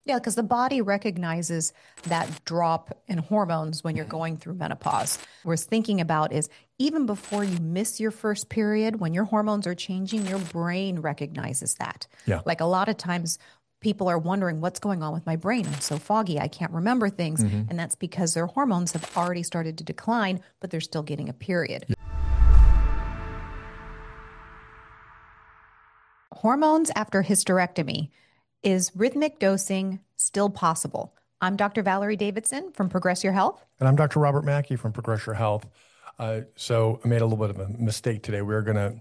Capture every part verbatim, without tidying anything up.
Yeah, because the body recognizes that drop in hormones when you're going through menopause. What we're thinking about is even before you miss your first period, when your hormones are changing, your brain recognizes that. Yeah. Like a lot of times, people are wondering what's going on with my brain. I'm so foggy. I can't remember things. Mm-hmm. And that's because their hormones have already started to decline, but they're still getting a period. Yeah. Hormones after hysterectomy. Is rhythmic dosing still possible? I'm Doctor Valerie Davidson from Progress Your Health. And I'm Doctor Robert Mackey from Progress Your Health. Uh, so I made a little bit of a mistake today. We we're going to,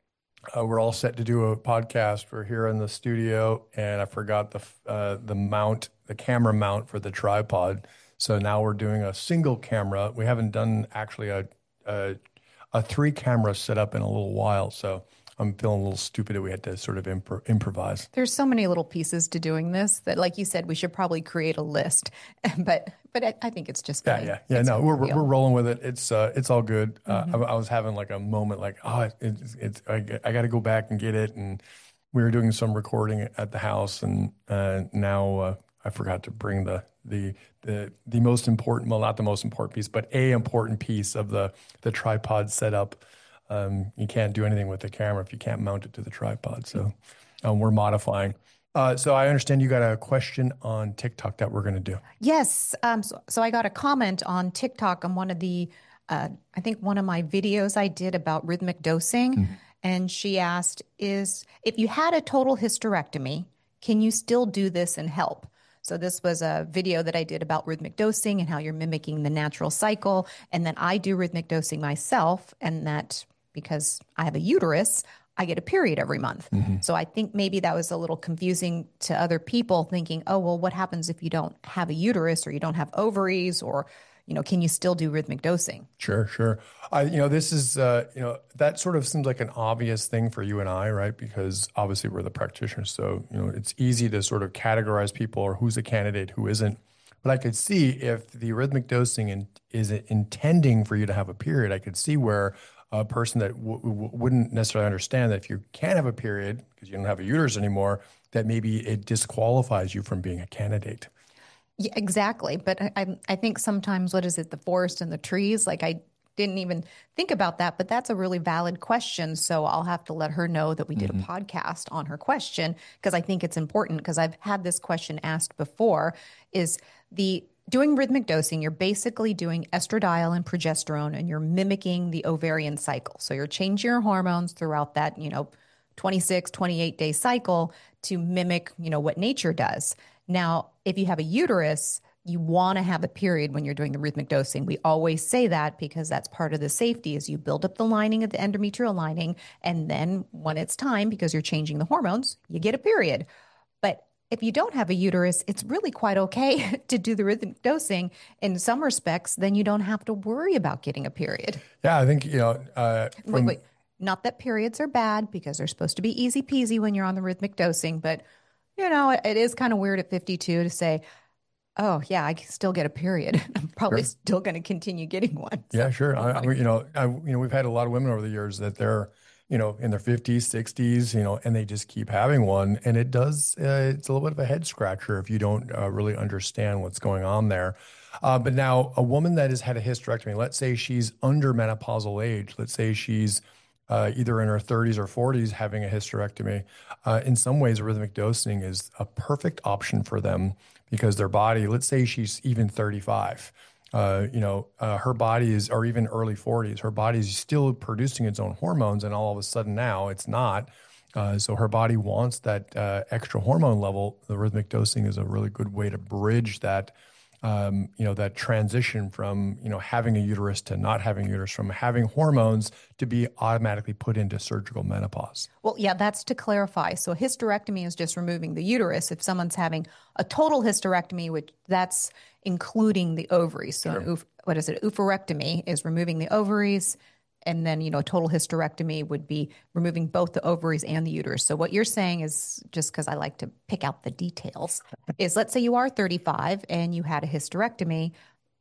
uh, we're all set to do a podcast. We're here in the studio, and I forgot the uh, the mount, the camera mount for the tripod. So now we're doing a single camera. We haven't done actually a a, a three camera setup in a little while. So I'm feeling a little stupid that we had to sort of impro- improvise. There's so many little pieces to doing this that, like you said, we should probably create a list. but but I, I think it's just yeah, fine. yeah, yeah. It's no, no we're big deal. we're rolling with it. It's uh, it's all good. Mhm. Uh, I, I was having like a moment, like oh, it, it's it's I, I got to go back and get it. And we were doing some recording at the house, and uh, now uh, I forgot to bring the the the the most important, well, not the most important piece, but a important piece of the the tripod setup. Um, you can't do anything with the camera if you can't mount it to the tripod. So um, we're modifying. Uh, so I understand you got a question on TikTok that we're going to do. Yes. Um, so, so I got a comment on TikTok on one of the, uh, I think one of my videos I did about rhythmic dosing. Mm-hmm. And she asked, is if you had a total hysterectomy, can you still do this and help? So this was a video that I did about rhythmic dosing and how you're mimicking the natural cycle. And then I do rhythmic dosing myself, and that because I have a uterus, I get a period every month. Mm-hmm. So I think maybe that was a little confusing to other people thinking, oh, well, what happens if you don't have a uterus or you don't have ovaries, or, you know, can you still do rhythmic dosing? Sure, sure. I, you know, this is, uh, you know, that sort of seems like an obvious thing for you and I, right? Because obviously we're the practitioners. So, you know, it's easy to sort of categorize people or who's a candidate, who isn't. But I could see if the rhythmic dosing in, is intending for you to have a period, I could see where a person that w- w- wouldn't necessarily understand that if you can't have a period because you don't have a uterus anymore, that maybe it disqualifies you from being a candidate. Yeah, exactly. But I, I, I think sometimes, what is it, the forest and the trees? Like I didn't even think about that, but that's a really valid question. So I'll have to let her know that we did Mm-hmm. a podcast on her question, because I think it's important, because I've had this question asked before. Is the doing rhythmic dosing, you're basically doing estradiol and progesterone, and you're mimicking the ovarian cycle. So you're changing your hormones throughout that, you know, twenty-six, twenty-eight day cycle to mimic, you know, what nature does. Now, if you have a uterus, you want to have a period when you're doing the rhythmic dosing. We always say that because that's part of the safety, is you build up the lining of the endometrial lining, and then when it's time, because you're changing the hormones, you get a period. But if you don't have a uterus, it's really quite okay to do the rhythmic dosing in some respects. Then you don't have to worry about getting a period. Yeah, I think, you know, uh, from, Wait, wait. Not that periods are bad, because they're supposed to be easy peasy when you're on the rhythmic dosing. But, you know, it, it is kind of weird at fifty-two to say, oh, yeah, I can still get a period. I'm probably Sure. still going to continue getting one. So, Yeah, sure. I, I, you know, I, you know, we've had a lot of women over the years that they're, you know, in their fifties, sixties, you know, and they just keep having one. And it does, uh, it's a little bit of a head scratcher if you don't uh, really understand what's going on there. Uh, but now a woman that has had a hysterectomy, let's say she's under menopausal age, let's say she's uh, either in her thirties or forties having a hysterectomy, uh, in some ways, rhythmic dosing is a perfect option for them, because their body, let's say she's even thirty-five. Uh, you know, uh, her body is, or even early forties, her body is still producing its own hormones, and all of a sudden now it's not. Uh, so her body wants that uh, extra hormone level. The rhythmic dosing is a really good way to bridge that, um, you know, that transition from, you know, having a uterus to not having a uterus, from having hormones to be automatically put into surgical menopause. well, yeah, that's to clarify. So hysterectomy is just removing the uterus. If someone's having a total hysterectomy, which that's including the ovaries. So Sure. an oof, what is it? Oophorectomy is removing the ovaries. And then, you know, total hysterectomy would be removing both the ovaries and the uterus. So what you're saying is, just because I like to pick out the details, is let's say you are thirty-five and you had a hysterectomy.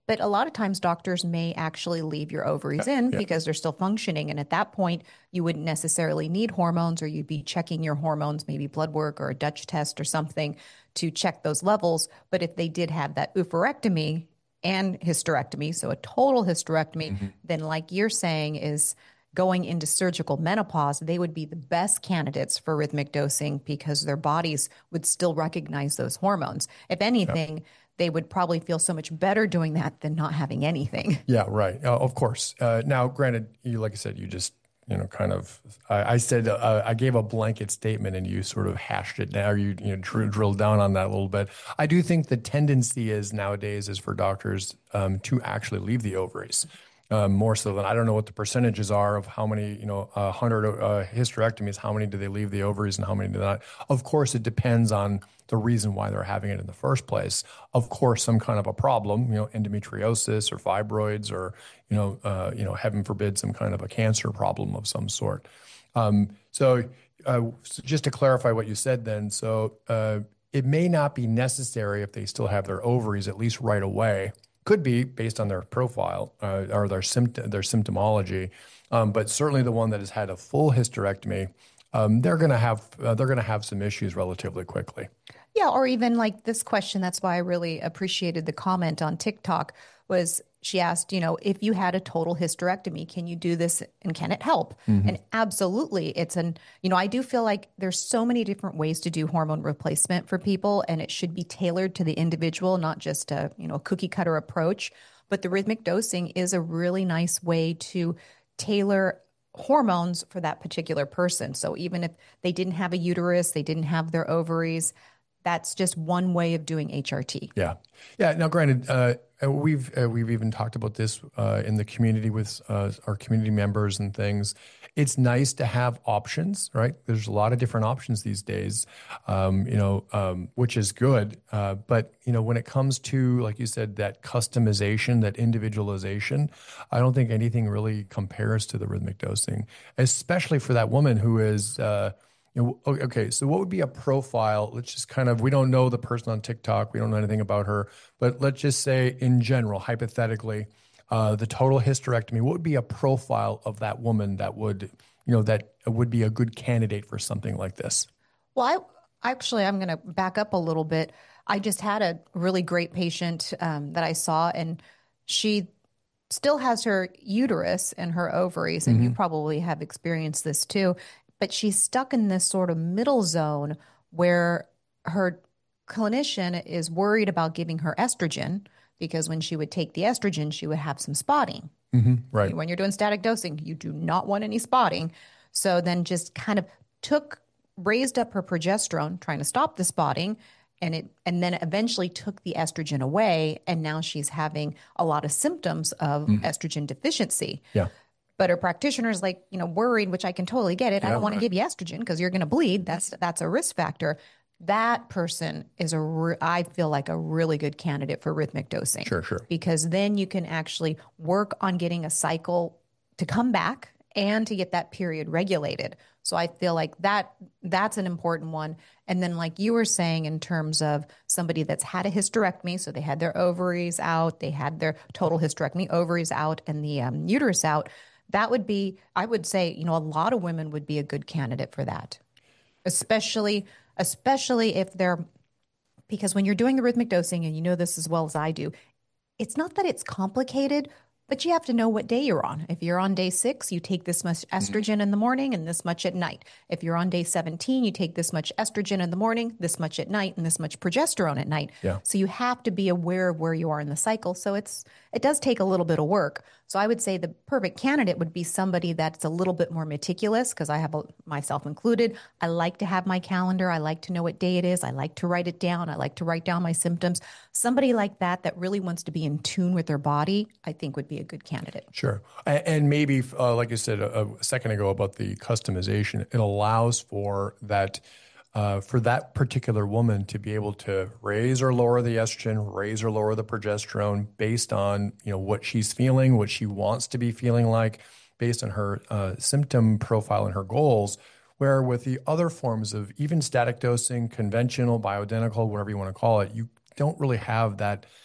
But a lot of times doctors may actually leave your ovaries Yeah, in yeah. because they're still functioning. And at that point, you wouldn't necessarily need hormones, or you'd be checking your hormones, maybe blood work or a Dutch test or something to check those levels. But if they did have that oophorectomy and hysterectomy, so a total hysterectomy, Mhm. then like you're saying is going into surgical menopause, they would be the best candidates for rhythmic dosing because their bodies would still recognize those hormones. If Yeah. anything, they would probably feel so much better doing that than not having anything. Yeah, right. Uh, of course. Uh, now, granted, you like I said, you just you know kind of I, I said uh, I gave a blanket statement and you sort of hashed it down. You you know dr- drilled down on that a little bit. I do think the tendency is nowadays is for doctors um, to actually leave the ovaries. Um, more so than I don't know what the percentages are of how many, you know, a hundred uh, hysterectomies, how many do they leave the ovaries and how many do not? Of course, it depends on the reason why they're having it in the first place. Of course, some kind of a problem, you know, endometriosis or fibroids or, you know, uh, you know, heaven forbid, some kind of a cancer problem of some sort. Um, so, uh, so just to clarify what you said then, so uh, it may not be necessary if they still have their ovaries, at least right away. Could be based on their profile uh, or their symptom, their symptomology, um, but certainly the one that has had a full hysterectomy, um, they're going to have uh, they're going to have some issues relatively quickly. Yeah, or even like this question, that's why I really appreciated the comment on TikTok was she asked, you know, if you had a total hysterectomy, can you do this and can it help? Mm-hmm. And absolutely, it's an, you know, I do feel like there's so many different ways to do hormone replacement for people, and it should be tailored to the individual, not just a, you know, a cookie cutter approach. But the rhythmic dosing is a really nice way to tailor hormones for that particular person. So even if they didn't have a uterus, they didn't have their ovaries, that's just one way of doing H R T. Yeah, yeah. Now, granted, uh, we've uh, we've even talked about this uh, in the community with uh, our community members and things. It's nice to have options, right? There's a lot of different options these days, um, you know, um, which is good. Uh, but you know, when it comes to, like you said, that customization, that individualization, I don't think anything really compares to the rhythmic dosing, especially for that woman who is. Uh, You know, okay, so what would be a profile? Let's just kind of, we don't know the person on TikTok. We don't know anything about her, but let's just say in general, hypothetically, uh, the total hysterectomy, what would be a profile of that woman that would, you know, that would be a good candidate for something like this? Well, I actually, I'm going to back up a little bit. I just had a really great patient um, that I saw, and she still has her uterus and her ovaries, and you Mm-hmm. probably have experienced this too, but she's stuck in this sort of middle zone where her clinician is worried about giving her estrogen because when she would take the estrogen, she would have some spotting. Mm-hmm. Right. When you're doing static dosing, you do not want any spotting. So then just kind of took, raised up her progesterone, trying to stop the spotting, and it and then eventually took the estrogen away, and now she's having a lot of symptoms of Mm. estrogen deficiency. Yeah. But her practitioner's like, you know, worried, which I can totally get it. I Yeah. don't want to Right. give you estrogen because you're going to bleed. That's that's a risk factor. That person is a, re- I feel like a really good candidate for rhythmic dosing. Sure. Sure. Because then you can actually work on getting a cycle to come back and to get that period regulated. So I feel like that that's an important one. And then like you were saying in terms of somebody that's had a hysterectomy, so they had their ovaries out, they had their total hysterectomy, ovaries out and the um, uterus out, that would be, I would say, you know, a lot of women would be a good candidate for that, especially especially if they're, because when you're doing the rhythmic dosing, and you know this as well as I do, it's not that it's complicated, but you have to know what day you're on. If you're on day six, you take this much estrogen in the morning and this much at night. If you're on day seventeen, you take this much estrogen in the morning, this much at night, and this much progesterone at night. Yeah. So you have to be aware of where you are in the cycle. So it's it does take a little bit of work. So I would say the perfect candidate would be somebody that's a little bit more meticulous, because I have a, myself included. I like to have my calendar. I like to know what day it is. I like to write it down. I like to write down my symptoms. Somebody like that that really wants to be in tune with their body, I think would be a good candidate. Sure. A- And maybe, uh, like you said a, a second ago about the customization, it allows for that, uh, for that particular woman to be able to raise or lower the estrogen, raise or lower the progesterone based on, you know, what she's feeling, what she wants to be feeling like, based on her uh, symptom profile and her goals. Where with the other forms of even static dosing, conventional, bioidentical, whatever you want to call it, you don't really have that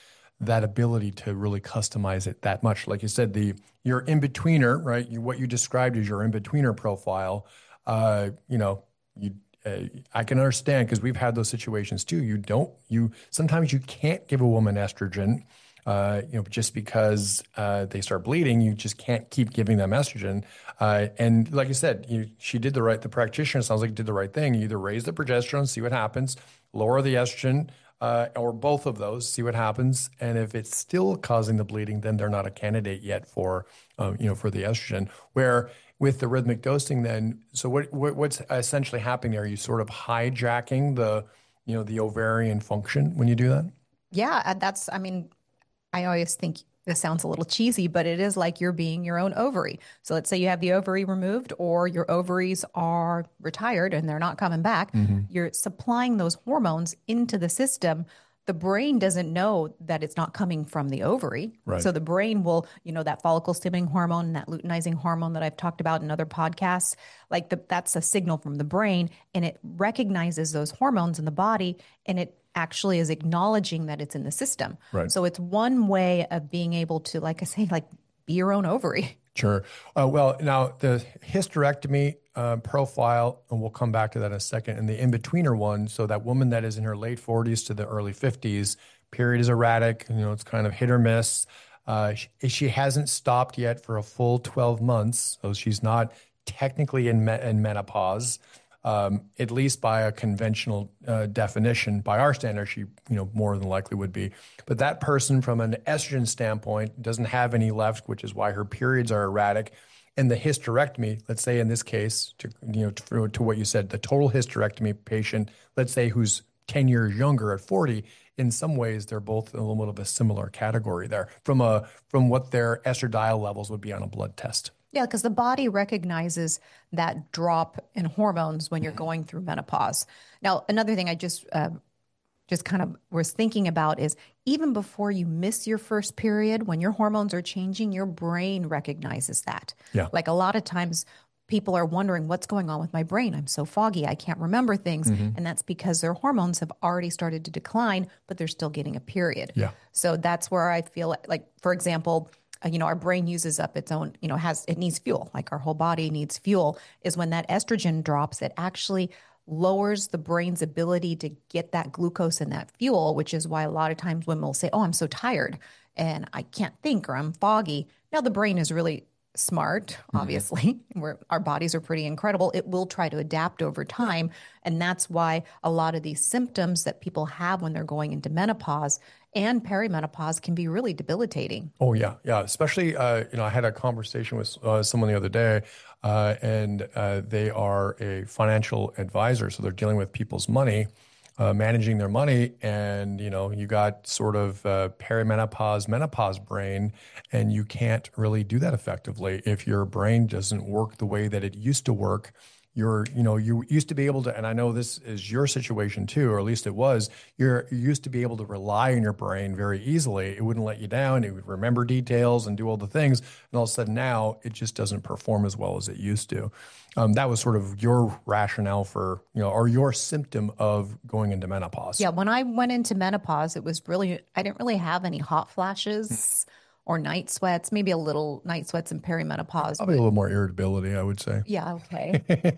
that ability to really customize it that much. Like you said, the your in-betweener, right? You, what you described as your in-betweener profile, uh, you know, you uh, I can understand because we've had those situations too. You don't, you sometimes you can't give a woman estrogen, uh, you know, just because uh, they start bleeding. You just can't keep giving them estrogen. Uh, and like I said, you, she did the right. The practitioner sounds like did the right thing. You either raise the progesterone, see what happens, lower the estrogen. Uh, or both of those, see what happens, and if it's still causing the bleeding, then they're not a candidate yet for, um, you know, for the estrogen. Where with the rhythmic dosing, then, so what, what what's essentially happening there? Are you sort of hijacking the, you know, the ovarian function when you do that? Yeah, and that's, I mean, I always think this sounds a little cheesy, but it is like you're being your own ovary. So let's say you have the ovary removed or your ovaries are retired and they're not coming back. Mm-hmm. You're supplying those hormones into the system. The brain doesn't know that it's not coming from the ovary. Right. So the brain will, you know, that follicle stimulating hormone and that luteinizing hormone that I've talked about in other podcasts, like the, that's a signal from the brain and it recognizes those hormones in the body and it actually is acknowledging that it's in the system. Right. So it's one way of being able to, like I say, like be your own ovary. Sure. Uh, well, now the hysterectomy uh, profile, and we'll come back to that in a second, and the in-betweener one, so that woman that is in her late forties to the early fifties, period is erratic, you know, it's kind of hit or miss. Uh, she, she hasn't stopped yet for a full twelve months, so she's not technically in, me- in menopause. Um, at least by a conventional uh, definition, by our standards, she, you know, more than likely would be. But that person, from an estrogen standpoint, doesn't have any left, which is why her periods are erratic. And the hysterectomy, let's say in this case, to you know, to, to what you said, the total hysterectomy patient, let's say who's ten years younger at forty, in some ways they're both a little bit of a similar category there from a from what their estradiol levels would be on a blood test. Yeah, because the body recognizes that drop in hormones when you're going through menopause. Now, another thing I just uh, just kind of was thinking about is even before you miss your first period, when your hormones are changing, your brain recognizes that. Yeah. Like a lot of times people are wondering what's going on with my brain. I'm so foggy. I can't remember things. Mm-hmm. And that's because their hormones have already started to decline, but they're still getting a period. Yeah. So that's where I feel like, like for example, you know, our brain uses up its own, you know, has, it needs fuel, like our whole body needs fuel, is when that estrogen drops, it actually lowers the brain's ability to get that glucose and that fuel, which is why a lot of times women will say, oh, I'm so tired and I can't think or I'm foggy. Now the brain is really smart, obviously. Mm-hmm. We're, our bodies are pretty incredible. It will try to adapt over time. And that's why a lot of these symptoms that people have when they're going into menopause and perimenopause can be really debilitating. Oh, yeah. Yeah. Especially, uh, you know, I had a conversation with uh, someone the other day, uh, and uh, they are a financial advisor. So they're dealing with people's money, uh, managing their money. And, you know, you got sort of uh, perimenopause, menopause brain, and you can't really do that effectively if your brain doesn't work the way that it used to work. You're, you know, you used to be able to, and I know this is your situation too, or at least it was, you're, you used to be able to rely on your brain very easily. It wouldn't let you down. It would remember details and do all the things. And all of a sudden now it just doesn't perform as well as it used to. Um, that was sort of your rationale for, you know, or your symptom of going into menopause. Yeah. When I went into menopause, it was really, I didn't really have any hot flashes. Or night sweats, maybe a little night sweats and perimenopause. Probably a little more irritability, I would say. Yeah, okay.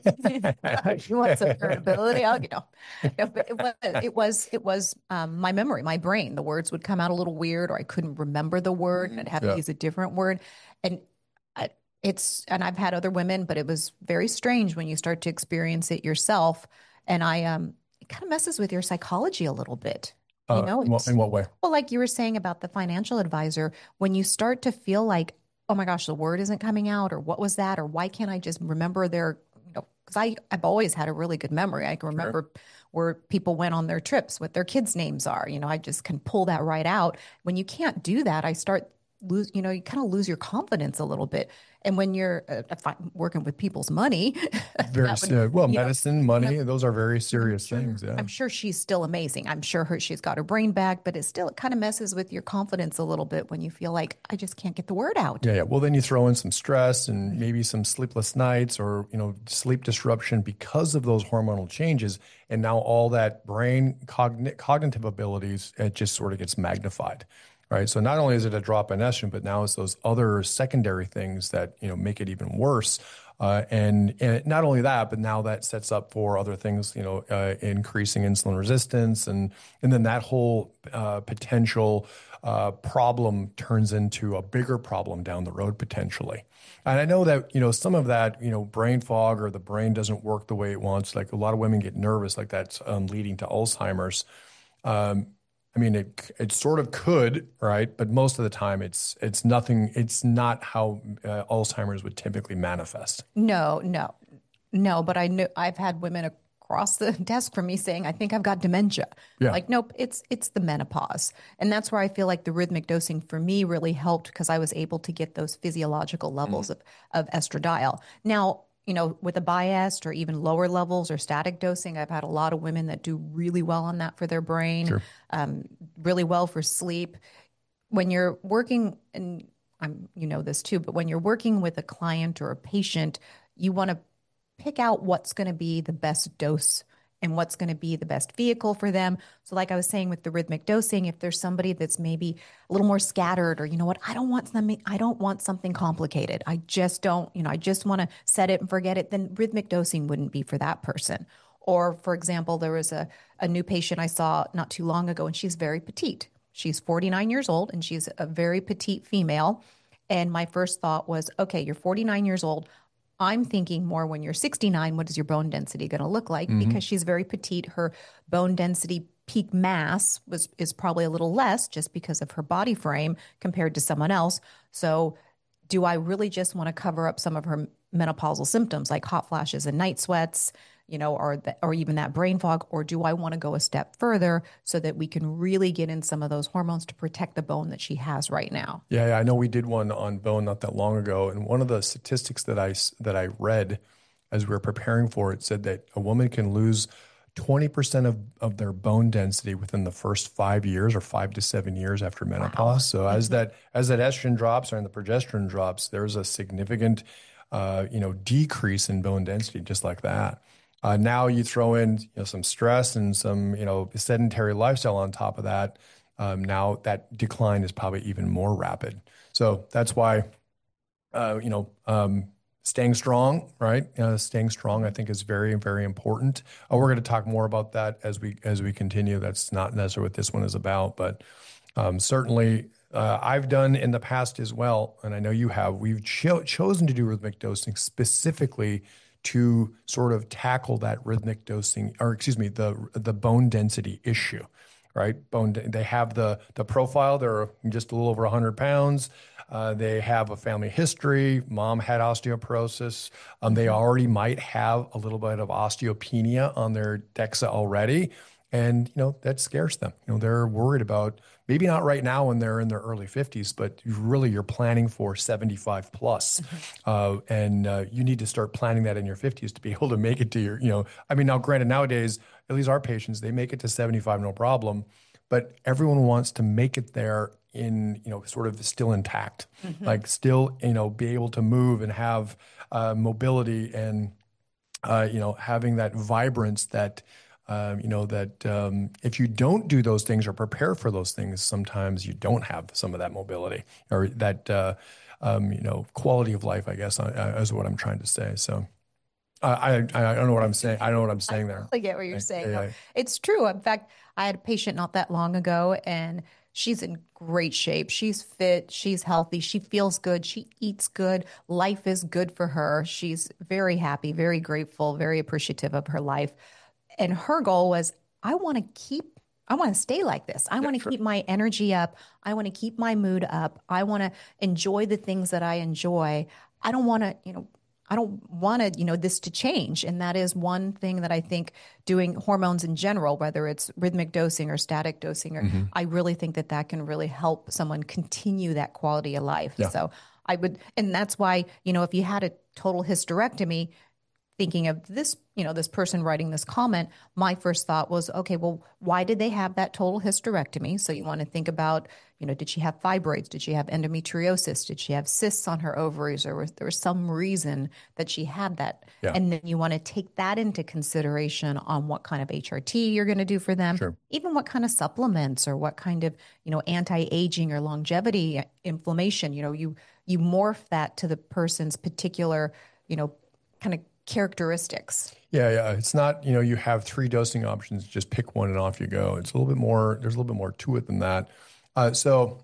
You want some irritability? Oh, you know, no, but it was it was it was um, my memory, my brain. The words would come out a little weird, or I couldn't remember the word, and I'd have yeah. to use a different word. And I, it's and I've had other women, but it was very strange when you start to experience it yourself. And I um, it kind of messes with your psychology a little bit. You know, uh, in what way? Well, like you were saying about the financial advisor, when you start to feel like, oh my gosh, the word isn't coming out, or what was that, or why can't I just remember their, you know, because I I've always had a really good memory. I can remember sure. where people went on their trips, what their kids' names are. You know, I just can pull that right out. When you can't do that, I start lose. You know, you kind of lose your confidence a little bit. And when you're uh, working with people's money, very would, uh, well, medicine, know, money, you know, those are very serious sure, things. Yeah. I'm sure she's still amazing. I'm sure her she's got her brain back, but it still it kind of messes with your confidence a little bit when you feel like I just can't get the word out. Yeah, yeah. Well, then you throw in some stress and maybe some sleepless nights, or you know, sleep disruption because of those hormonal changes, and now all that brain cogn- cognitive abilities it just sort of gets magnified. right? So not only is it a drop in estrogen, but now it's those other secondary things that, you know, make it even worse. Uh, and, and not only that, but now that sets up for other things, you know, uh, increasing insulin resistance, and and then that whole uh, potential uh, problem turns into a bigger problem down the road potentially. And I know that, you know, some of that, you know, brain fog, or the brain doesn't work the way it wants. Like a lot of women get nervous, like that's um, leading to Alzheimer's. Um, I mean, it it sort of could, right? But most of the time, it's it's nothing. It's not how uh, Alzheimer's would typically manifest. No, no, no. But I know I've had women across the desk from me saying, "I think I've got dementia." Yeah. Like, nope, it's it's the menopause, and that's where I feel like the rhythmic dosing for me really helped because I was able to get those physiological levels of of estradiol. Now, you know, with a biased or even lower levels or static dosing, I've had a lot of women that do really well on that for their brain, Sure. um, really well for sleep. When you're working, and I'm, you know this too, but when you're working with a client or a patient, you want to pick out what's going to be the best dose and what's going to be the best vehicle for them. So like I was saying with the rhythmic dosing, if there's somebody that's maybe a little more scattered, or, you know what, I don't want something, I don't want something complicated. I just don't, you know, I just want to set it and forget it, then rhythmic dosing wouldn't be for that person. Or for example, there was a, a new patient I saw not too long ago, and she's very petite. She's forty-nine years old and she's a very petite female. And my first thought was, okay, you're forty-nine years old. I'm thinking more when you're sixty-nine, what is your bone density going to look like? Mm-hmm. Because she's very petite. Her bone density peak mass was is probably a little less just because of her body frame compared to someone else. So do I really just want to cover up some of her menopausal symptoms like hot flashes and night sweats, you know, or the, or even that brain fog, or do I want to go a step further so that we can really get in some of those hormones to protect the bone that she has right now? Yeah, yeah, I know we did one on bone not that long ago, and one of the statistics that I that I read as we were preparing for it said that a woman can lose twenty percent of, of their bone density within the first five years or five to seven years after menopause. Wow. So as that as that estrogen drops and the progesterone drops, there's a significant uh, you know, decrease in bone density just like that. Uh, now you throw in, you know, some stress and some, you know, sedentary lifestyle on top of that. Um, now that decline is probably even more rapid. So that's why, uh, you know, um, staying strong, right? Uh, staying strong, I think, is very, very important. Uh, we're going to talk more about that as we as we continue. That's not necessarily what this one is about, but um, certainly uh, I've done in the past as well, and I know you have. We've cho- chosen to do rhythmic dosing specifically to sort of tackle that rhythmic dosing, or excuse me, the the bone density issue, right? Bone, they have the the profile. They're just a little over one hundred pounds. Uh, they have a family history. Mom had osteoporosis. Um, they already might have a little bit of osteopenia on their DEXA already. And, you know, that scares them. You know, they're worried about, maybe not right now when they're in their early fifties, but really you're planning for seventy-five plus. Mm-hmm. Uh, and uh, you need to start planning that in your fifties to be able to make it to your, you know, I mean, now granted, nowadays, at least our patients, they make it to seventy-five, no problem. But everyone wants to make it there in, you know, sort of still intact, mm-hmm. like still, you know, be able to move and have uh, mobility and, uh, you know, having that vibrance that, Um, you know, that um, if you don't do those things or prepare for those things, sometimes you don't have some of that mobility or that, uh, um, you know, quality of life, I guess, uh, is what I'm trying to say. So uh, I, I don't know what I'm saying. I don't know what I'm saying there. I get what you're I, saying. I, No, it's true. In fact, I had a patient not that long ago, and she's in great shape. She's fit. She's healthy. She feels good. She eats good. Life is good for her. She's very happy, very grateful, very appreciative of her life. And her goal was, I want to keep, I want to stay like this. I yeah, want to sure. keep my energy up. I want to keep my mood up. I want to enjoy the things that I enjoy. I don't want to, you know, I don't want to, you know, this to change. And that is one thing that I think doing hormones in general, whether it's rhythmic dosing or static dosing, or mm-hmm. I really think that that can really help someone continue that quality of life. Yeah. So I would, and that's why, you know, if you had a total hysterectomy, thinking of this, you know, this person writing this comment, my first thought was, okay, well, why did they have that total hysterectomy? So you want to think about, you know, did she have fibroids? Did she have endometriosis? Did she have cysts on her ovaries? Or was there was some reason that she had that? Yeah. And then you want to take that into consideration on what kind of H R T you're going to do for them, Sure. even what kind of supplements or what kind of, you know, anti-aging or longevity inflammation, you know, you, you morph that to the person's particular, you know, kind of characteristics. Yeah, yeah. It's not, you know, you have three dosing options, just pick one and off you go. It's a little bit more, there's a little bit more to it than that. Uh, so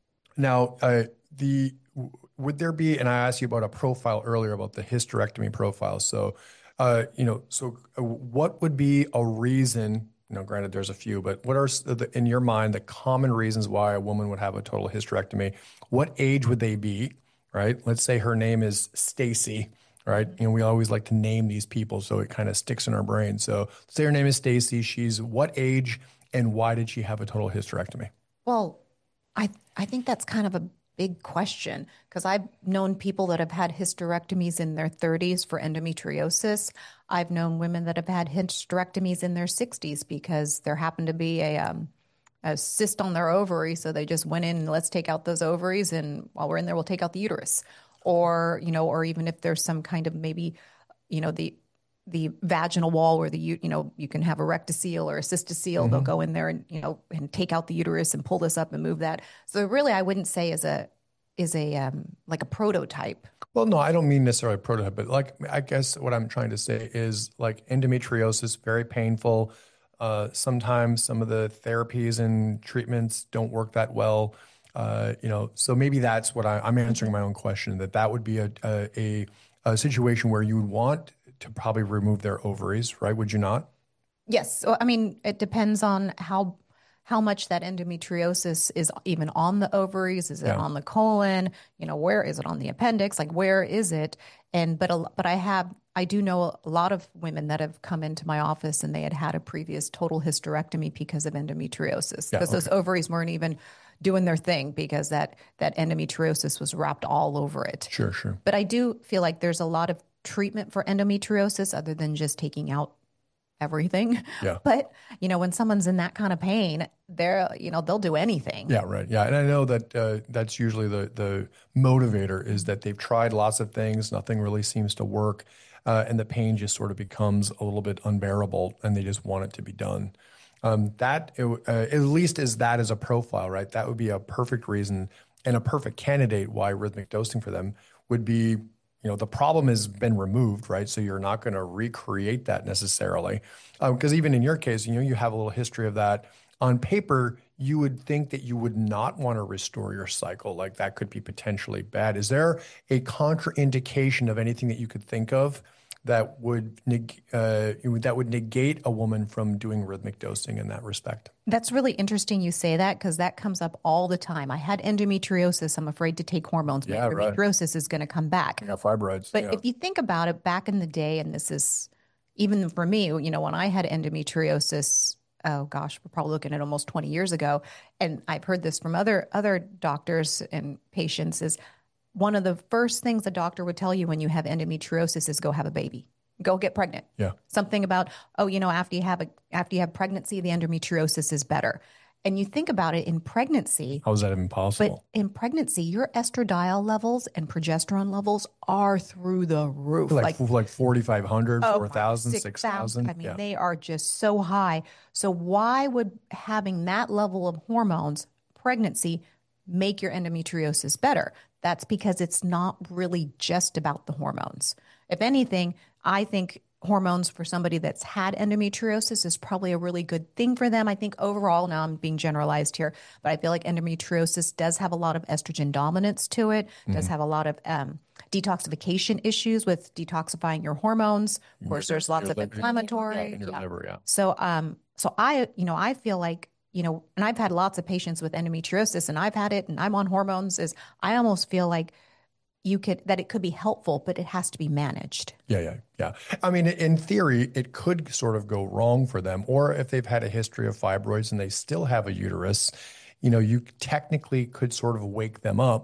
now uh, the, would there be, and I asked you about a profile earlier about the hysterectomy profile. So, uh, you know, so uh, what would be a reason, you know, granted there's a few, but what are the, in your mind, the common reasons why a woman would have a total hysterectomy? What age would they be, right? Let's say her name is Stacy. Right. You know, we always like to name these people so it kind of sticks in our brain. So let's say her name is Stacy. She's what age and why did she have a total hysterectomy? Well, I I think that's kind of a big question because I've known people that have had hysterectomies in their thirties for endometriosis. I've known women that have had hysterectomies in their sixties because there happened to be a um, a cyst on their ovary. So they just went in and let's take out those ovaries. And while we're in there, we'll take out the uterus. Or, you know, or even if there's some kind of maybe, you know, the the vaginal wall where the, you know, you can have a rectocele or a cystocele, mm-hmm. They'll go in there and, you know, and take out the uterus and pull this up and move that. So really, I wouldn't say is a, is a, um, like a prototype. Well, no, I don't mean necessarily a prototype, but like, I guess what I'm trying to say is like endometriosis, very painful. Uh, sometimes some of the therapies and treatments don't work that well. Uh, you know, so maybe that's what I, I'm answering my own question, that that would be a, a, a situation where you would want to probably remove their ovaries, right? Would you not? Yes. So, I mean, it depends on how how much that endometriosis is even on the ovaries. Is it yeah. on the colon? You know, where is it on the appendix? Like, where is it? And but a, but I have I do know a lot of women that have come into my office and they had had a previous total hysterectomy because of endometriosis, because yeah, okay. those ovaries weren't even doing their thing because that that endometriosis was wrapped all over it. Sure, sure. But I do feel like there's a lot of treatment for endometriosis other than just taking out everything. Yeah. But, you know, when someone's in that kind of pain, they're, you know, they'll do anything. Yeah, right. Yeah. And I know that uh, that's usually the the motivator is that they've tried lots of things, nothing really seems to work, uh, and the pain just sort of becomes a little bit unbearable and they just want it to be done. Um, that, uh, at least as that as a profile, right? That would be a perfect reason and a perfect candidate why rhythmic dosing for them would be, you know, the problem has been removed, right? So you're not going to recreate that necessarily. Because um, even in your case, you know, you have a little history of that. On paper, you would think that you would not want to restore your cycle. Like that could be potentially bad. Is there a contraindication of anything that you could think of that would neg- uh, that would negate a woman from doing rhythmic dosing in that respect? That's really interesting you say that because that comes up all the time. I had endometriosis. I'm afraid to take hormones. My yeah, endometriosis right. is going to come back. Yeah, fibroids. But yeah. if you think about it, back in the day, and this is even for me, you know, when I had endometriosis, oh gosh, we're probably looking at almost twenty years ago. And I've heard this from other other doctors and patients is one of the first things a doctor would tell you when you have endometriosis is go have a baby, go get pregnant. Yeah. Something about, oh, you know, after you have a, after you have pregnancy, the endometriosis is better. And you think about it in pregnancy. How is that even possible? But in pregnancy, your estradiol levels and progesterone levels are through the roof. Like, like, like forty-five hundred, oh, four thousand, six thousand. I mean, yeah. they are just so high. So why would having that level of hormones, pregnancy, make your endometriosis better? That's because it's not really just about the hormones. If anything, I think hormones for somebody that's had endometriosis is probably a really good thing for them. I think overall, now I'm being generalized here, but I feel like endometriosis does have a lot of estrogen dominance to it, mm-hmm. does have a lot of um, detoxification issues with detoxifying your hormones. Of course, there's lots of inflammatory. Yeah, yeah. Liver, yeah. So, um, so I, you know, I feel like, you know, and I've had lots of patients with endometriosis and I've had it and I'm on hormones is I almost feel like you could, that it could be helpful, but it has to be managed. Yeah, yeah, yeah. I mean, in theory, it could sort of go wrong for them. Or if they've had a history of fibroids and they still have a uterus, you know, you technically could sort of wake them up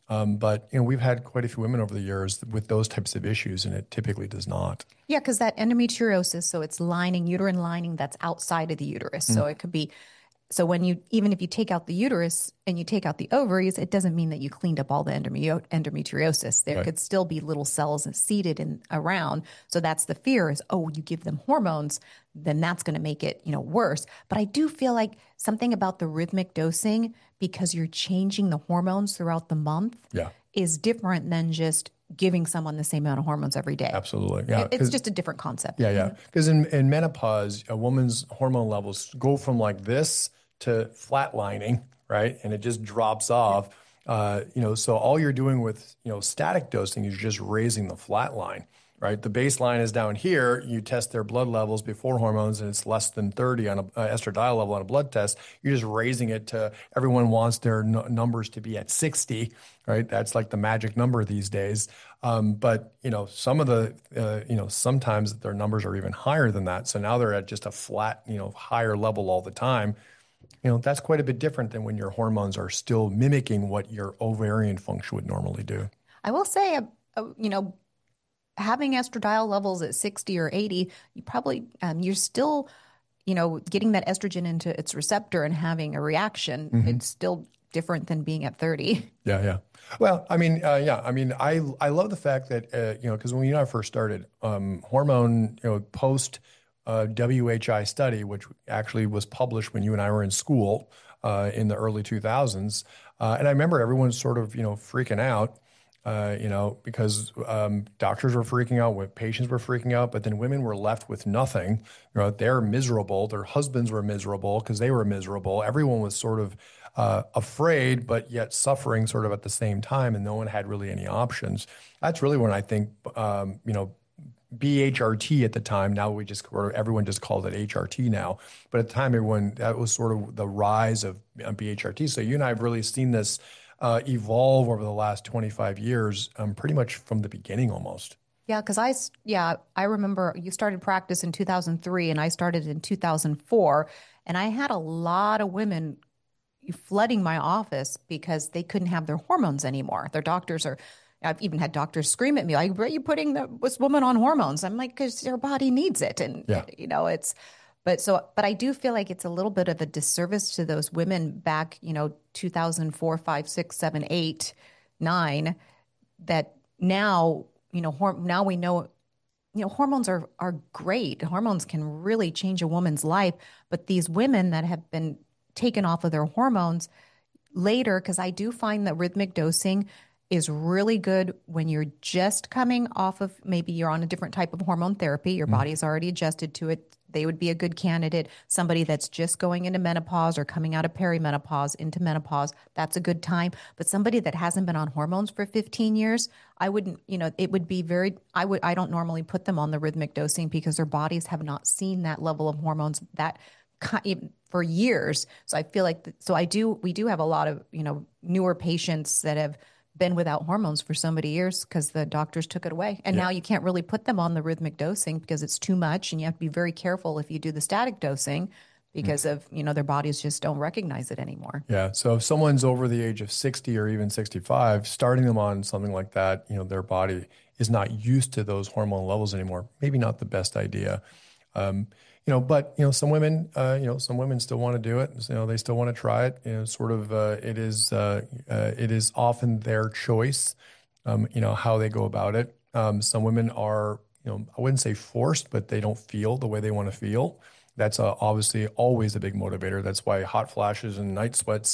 Um, but you know, we've had quite a few women over the years with those types of issues, and it typically does not. Yeah, because that endometriosis, so it's lining, uterine lining that's outside of the uterus. So it could be, so when you, even if you take out the uterus and you take out the ovaries, it doesn't mean that you cleaned up all the endome- endometriosis. There Right. could still be little cells seated in around. So that's the fear is, oh, you give them hormones, then that's going to make it, you know, worse. But I do feel like something about the rhythmic dosing, because you're changing the hormones throughout the month, Yeah. is different than just giving someone the same amount of hormones every day. Absolutely. Yeah. It- It's 'Cause- just a different concept. yeah, yeah. Because in, in menopause, a woman's hormone levels go from like this to flatlining, right? And it just drops off. Uh, you know, so all you're doing with, you know, static dosing is just raising the flat line, right? The baseline is down here. You test their blood levels before hormones, and it's less than thirty on a uh, estradiol level on a blood test. You're just raising it to, everyone wants their n- numbers to be at sixty, right? That's like the magic number these days. Um, but you know, some of the, uh, you know, sometimes their numbers are even higher than that. So now they're at just a flat, you know, higher level all the time. You know, that's quite a bit different than when your hormones are still mimicking what your ovarian function would normally do. I will say, uh, uh, you know, having estradiol levels at sixty or eighty, you probably, um, you're still, you know, getting that estrogen into its receptor and having a reaction. It's still different than being at thirty. Yeah, yeah. Well, I mean, uh, yeah, I mean, I I love the fact that uh, you know, because when you and I first started, um, hormone, you know, post uh, W H I study, which actually was published when you and I were in school uh, in the early two thousands, uh, and I remember everyone sort of, you know, freaking out. Uh, you know, because um, doctors were freaking out, what patients were freaking out, but then women were left with nothing. You know, they're miserable. Their husbands were miserable because they were miserable. Everyone was sort of uh, afraid, but yet suffering sort of at the same time, and no one had really any options. That's really when I think, um, you know, B H R T at the time. Now we just, or everyone just called it H R T now. But at the time, everyone, that was sort of the rise of uh, B H R T. So you and I have really seen this uh, evolve over the last twenty-five years, um, pretty much from the beginning almost. Yeah, because I, s- yeah, I remember you started practice in two thousand three and I started in two thousand four. And I had a lot of women flooding my office because they couldn't have their hormones anymore. Their doctors are, I've even had doctors scream at me, like, why are you putting the, this woman on hormones? I'm like, because your body needs it. And, Yeah. you know, it's, but so, but I do feel like it's a little bit of a disservice to those women back, you know, two thousand four, five, six, seven, eight, nine, that now, you know, hor- now we know, you know, hormones are are great. Hormones can really change a woman's life, but these women that have been taken off of their hormones later, because I do find that rhythmic dosing is really good when you're just coming off of, maybe you're on a different type of hormone therapy, your body's already adjusted to it. They would be a good candidate. Somebody that's just going into menopause or coming out of perimenopause into menopause, that's a good time. But somebody that hasn't been on hormones for fifteen years, I wouldn't, you know, it would be very, I would, I don't normally put them on the rhythmic dosing because their bodies have not seen that level of hormones that ki- for years. So I feel like, th- so I do, we do have a lot of, you know, newer patients that have been without hormones for so many years because the doctors took it away. And Yeah. now you can't really put them on the rhythmic dosing because it's too much. And you have to be very careful if you do the static dosing because of, you know, their bodies just don't recognize it anymore. Yeah. So if someone's over the age of sixty or even sixty-five, starting them on something like that, you know, their body is not used to those hormone levels anymore. Maybe not the best idea. Um, you know, but you know, some women, uh, you know, some women still want to do it. You know, they still want to try it. You know, sort of, uh, it is, uh, uh, it is often their choice. Um, you know, how they go about it. Um, some women are, you know, I wouldn't say forced, but they don't feel the way they want to feel. That's uh, obviously always a big motivator. That's why hot flashes and night sweats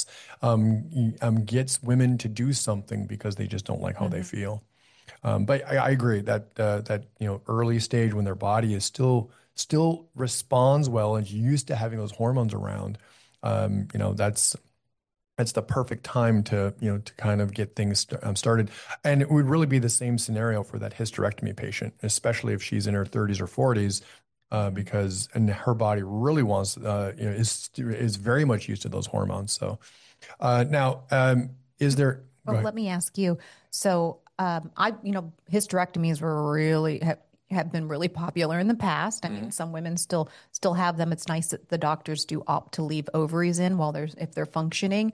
um, um, gets women to do something because they just don't like how they feel. Um, but I, I agree that uh, that you know early stage when their body is still still responds well and used to having those hormones around, um, you know that's that's the perfect time to you know to kind of get things st- um, started. And it would really be the same scenario for that hysterectomy patient, especially if she's in her thirties or forties. Uh, because and her body really wants, uh, you know, is is very much used to those hormones. So uh, now, um, is there? Go Well, ahead. let me ask you. So, um, I, you know, hysterectomies were really have, have been really popular in the past. I mean, some women still still have them. It's nice that the doctors do opt to leave ovaries in while there's if they're functioning.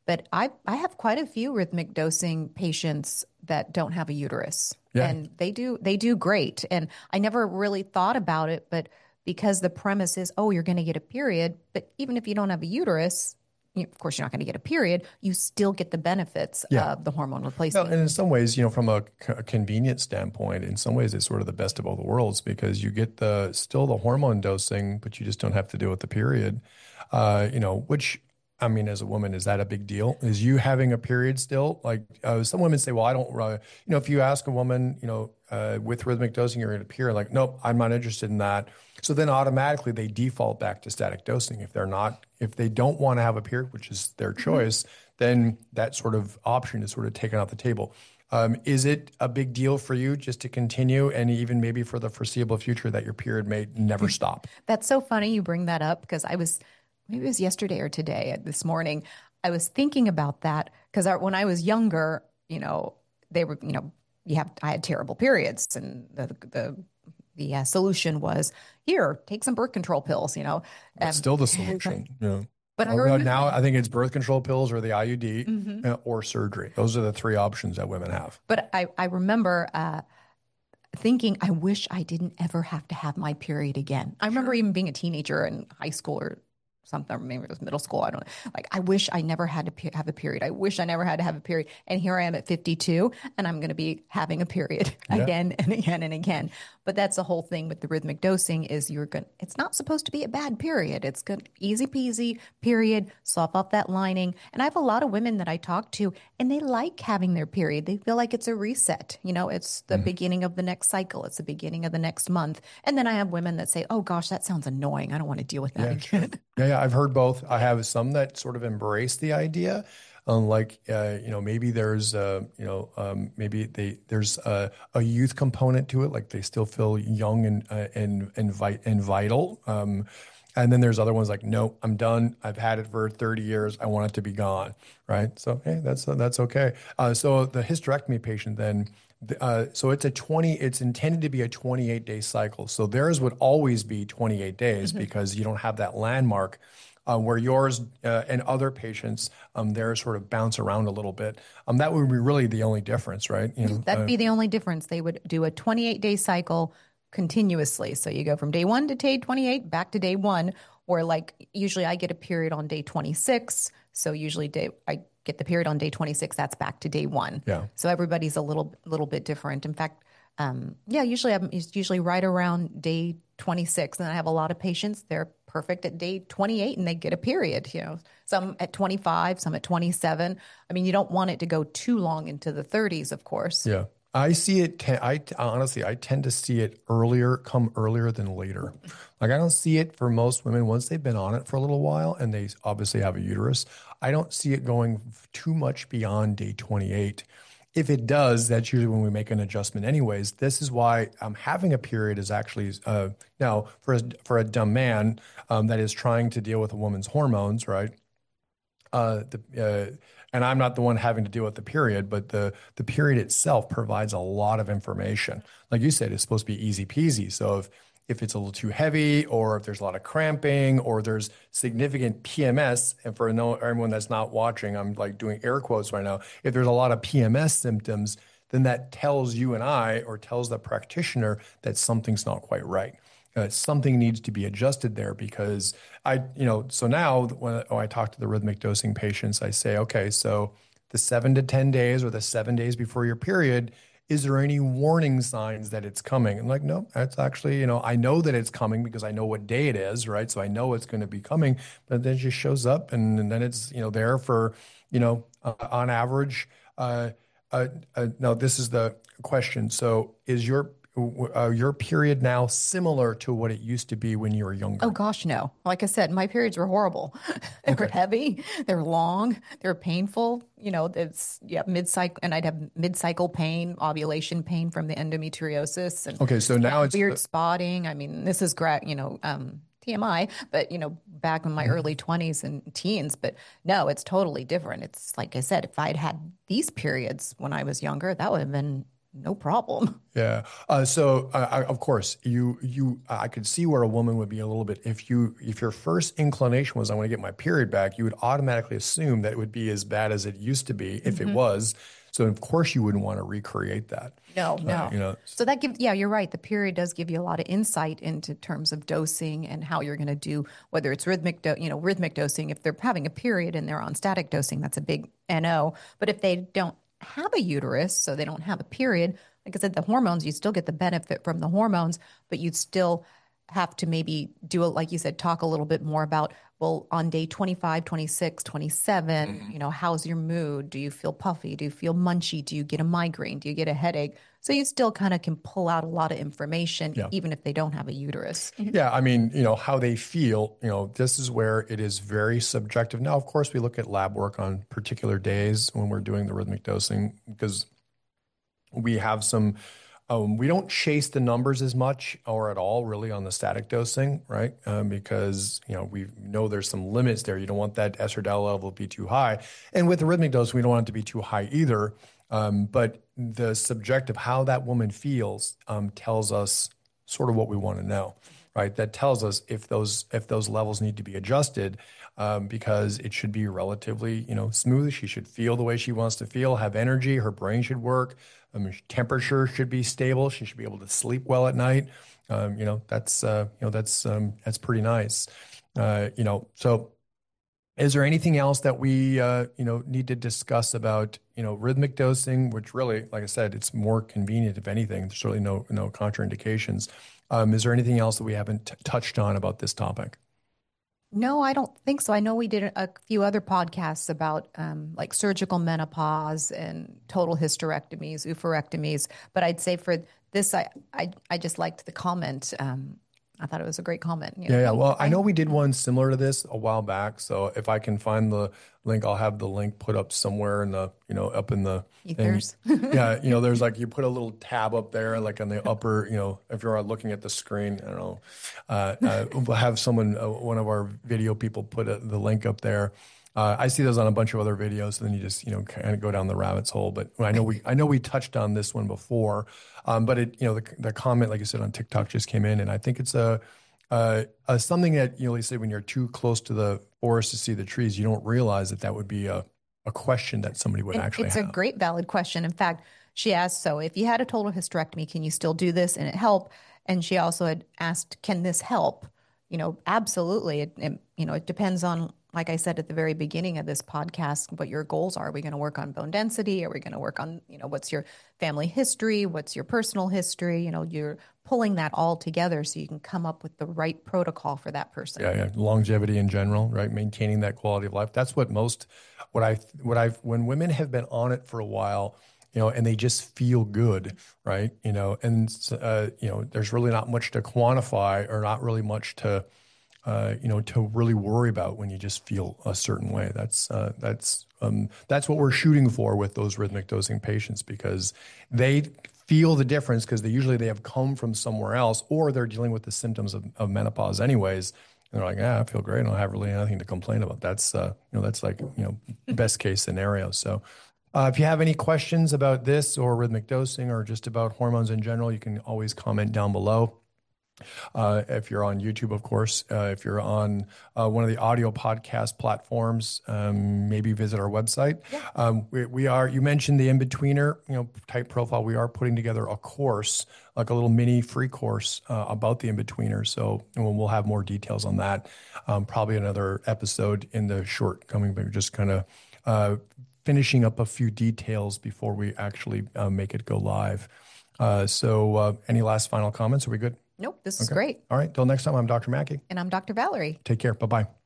But I, I have quite a few rhythmic dosing patients that don't have a uterus, Yeah. and they do they do great. And I never really thought about it, but because the premise is, oh, you're going to get a period, but even if you don't have a uterus, you, of course, you're not going to get a period. You still get the benefits Yeah. of the hormone Well, replacement. and in some ways, you know, from a, c- a convenience standpoint, in some ways, it's sort of the best of both worlds because you get the still the hormone dosing, but you just don't have to deal with the period. Uh, you know, which I mean, as a woman, is that a big deal? Is you having a period still? Like uh, some women say, well, I don't. Uh, you know, if you ask a woman, you know, uh, with rhythmic dosing, you're going to period. Like, nope, I'm not interested in that. So then automatically they default back to static dosing. If they're not, if they don't want to have a period, which is their choice, then that sort of option is sort of taken off the table. Um, is it a big deal for you just to continue and even maybe for the foreseeable future that your period may never stop? That's so funny you bring that up because I was, maybe it was yesterday or today, uh, this morning, I was thinking about that because when I was younger, you know, they were, you know, you have, I had terrible periods, and the, the, the uh, solution was here, take some birth control pills, you know. That's Um, still the solution. Yeah. but I Although now remember, I think it's birth control pills or the I U D Mhm. uh, or surgery. Those are the three options that women have. but I, I remember uh, thinking, I wish I didn't ever have to have my period again. I remember even being a teenager in high school or something, or maybe it was middle school. I don't know. Like, I wish I never had to pe- have a period. I wish I never had to have a period. And here I am at fifty-two, and I'm going to be having a period Yeah. again and again and again. But that's the whole thing with the rhythmic dosing is you're going, it's not supposed to be a bad period. It's good, easy peasy period, sop off that lining. And I have a lot of women that I talk to, and they like having their period. They feel like it's a reset. You know, it's the Mhm. beginning of the next cycle. It's the beginning of the next month. And then I have women that say, oh gosh, that sounds annoying. I don't want to deal with that Yeah, sure. again. Yeah, yeah, I've heard both. I have some that sort of embrace the idea. Um, like, uh, you know, maybe there's, uh, you know, um, maybe they there's a, a youth component to it. Like they still feel young and uh, and and, vi- and vital. Um, and then there's other ones like, no, I'm done. I've had it for thirty years. I want it to be gone. Right. So, hey, that's uh, that's okay. Uh, so the hysterectomy patient then. Uh, so it's a twenty, it's intended to be a twenty-eight day cycle. So theirs would always be twenty-eight days Mhm. because you don't have that landmark uh, where yours uh, and other patients, um, theirs sort of bounce around a little bit. Um, that would be really the only difference, right? You know, That'd uh, be the only difference. They would do a twenty-eight day cycle continuously. So you go from day one to day twenty-eight, back to day one, or like usually I get a period on day twenty-six. So usually day I get the period on day twenty-six, that's back to day one. yeah. So everybody's a little little bit different. In fact, um, yeah, usually I'm it's usually right around day twenty-six. And I have a lot of patients, they're perfect at day twenty-eight and they get a period, you know, some at twenty-five, some at twenty-seven. I mean, you don't want it to go too long into the thirties, of course. Yeah. I see it. Te- I honestly, I tend to see it earlier, come earlier than later. Like I don't see it for most women once they've been on it for a little while and they obviously have a uterus. I don't see it going too much beyond day twenty-eight. If it does, that's usually when we make an adjustment. Anyways, this is why um, having a period is actually uh, now for a, for a dumb man um, that is trying to deal with a woman's hormones, right? uh, the uh, and I'm not the one having to deal with the period, but the the period itself provides a lot of information. Like you said, it's supposed to be easy peasy. So if if it's a little too heavy, or if there's a lot of cramping, or there's significant P M S, and for no everyone that's not watching, I'm like doing air quotes right now. If there's a lot of P M S symptoms, then that tells you and I, or tells the practitioner that something's not quite right. Uh, something needs to be adjusted there because I, you know, so now when, when I talk to the rhythmic dosing patients, I say, okay, so the seven to ten days or the seven days before your period, is there any warning signs that it's coming? And like, no, that's actually, you know, I know that it's coming because I know what day it is, right? So I know it's going to be coming, but then it just shows up and, and then it's, you know, there for, you know, uh, on average. Uh, uh, uh, now, this is the question. So is your uh, your period now similar to what it used to be when you were Oh younger? gosh, no. Like I said, my periods were horrible. They were Okay. heavy, they were long, they were painful. You know, it's yeah, mid-cycle, and I'd have mid-cycle pain, ovulation pain from the endometriosis, and Okay. So yeah, now it's weird uh, spotting. I mean, this is gra you know, um, T M I, but you know, back in my early twenties and teens. But no, it's totally different. It's like I said, if I'd had these periods when I was younger, that would have been no problem. Yeah. Uh, so, uh, I, of course, you you I could see where a woman would be a little bit if you if your first inclination was I want to get my period back, you would automatically assume that it would be as bad as it used to be if it Mm-hmm. was. So, of course, you wouldn't want to recreate that. No, Uh, no. you know. So that gives, yeah, you're right. The period does give you a lot of insight into terms of dosing and how you're going to do, whether it's rhythmic, do, you know, rhythmic dosing. If they're having a period and they're on static dosing, that's a big N O. But if they don't have a uterus, so they don't have a period, like I said, the hormones, you still get the benefit from the hormones, but you'd still have to maybe do it, like you said, talk a little bit more about, well, on day twenty-five, twenty-six, twenty-seven, Mhm. you know, how's your mood? Do you feel puffy? Do you feel munchy? Do you get a migraine? Do you get a headache? So you still kind of can pull out a lot of information, Yeah. even if they don't have a uterus. Yeah, I mean, you know, how they feel, you know, this is where it is very subjective. Now, of course, we look at lab work on particular days when we're doing the rhythmic dosing because we have some, um, we don't chase the numbers as much or at all really on the static dosing, right? Um, because, you know, we know there's some limits there. You don't want that estradiol level to be too high. And with the rhythmic dose, we don't want it to be too high either. Um, but the subjective, how that woman feels, um, tells us sort of what we want to know, right? That tells us if those if those levels need to be adjusted, um, because it should be relatively, you know, smooth. She should feel the way she wants to feel, have energy. Her brain should work. I mean, temperature should be stable. She should be able to sleep well at night. Um, you know, that's uh, you know that's um, that's pretty nice. Uh, you know, so is there anything else that we, uh, you know, need to discuss about, you know, rhythmic dosing, which really, like I said, it's more convenient if anything. There's certainly no no contraindications. Um, is there anything else that we haven't t- touched on about this topic? No, I don't think so. I know we did a few other podcasts about um, like surgical menopause and total hysterectomies, oophorectomies, but I'd say for this, I I, I just liked the comment. Um, I thought it was a great comment. You know, Yeah, yeah. hey, Well, I I know we did one similar to this a while back. So if I can find the link, I'll have the link put up somewhere in the, you know, up in the thing. ethers. Yeah, you know, there's like you put a little tab up there, like on the upper, you know, if you're looking at the screen, I don't know, uh, uh, we'll have someone, uh, one of our video people, put a, the link up there. Uh, I see those on a bunch of other videos, and then you just, you know, kind of go down the rabbit's hole. But I know we, I know we touched on this one before, um, but it, you know, the, the comment, like I said, on TikTok just came in, and I think it's a uh, uh, something that, you know, they say when you're too close to the forest to see the trees, you don't realize that that would be a, a question that somebody would And actually it's a have. great valid question. In fact, she asked, so if you had a total hysterectomy, can you still do this and it help? And she also had asked, can this help? You know, absolutely. It, it, you know, it depends on, like I said at the very beginning of this podcast, what your goals are. Are we going to work on bone density? Are we going to work on, you know, what's your family history? What's your personal history? You know, you're pulling that all together so you can come up with the right protocol for that person. Yeah, yeah, longevity in general, right? Maintaining that quality of life. That's what most, what I, what I've, when women have been on it for a while, you know, and they just feel good, right? You know, and uh, you know, there's really not much to quantify or not really much to, uh, you know, to really worry about when you just feel a certain way. That's uh, that's um, that's what we're shooting for with those rhythmic dosing patients because they feel the difference because they usually they have come from somewhere else or they're dealing with the symptoms of, of menopause anyways. And they're like, yeah, I feel great. I don't have really anything to complain about. That's uh, you know, that's like you know, best case scenario. So. Uh, if you have any questions about this or rhythmic dosing or just about hormones in general, you can always comment down below. Uh, if you're on YouTube, of course, uh, if you're on uh, one of the audio podcast platforms, um, maybe visit our website. Yeah. Um, we, we are, you mentioned the in-betweener, you know, type profile. We are putting together a course, like a little mini free course uh, about the in-betweener. So we'll, we'll have more details on that. Um, probably another episode in the shortcoming, but just kind of uh, finishing up a few details before we actually uh, make it go live. Uh, so uh, any last final comments? Are we good? Nope, this is Okay. great. All right. Till next time, I'm Doctor Mackey. And I'm Doctor Valerie. Take care. Bye-bye.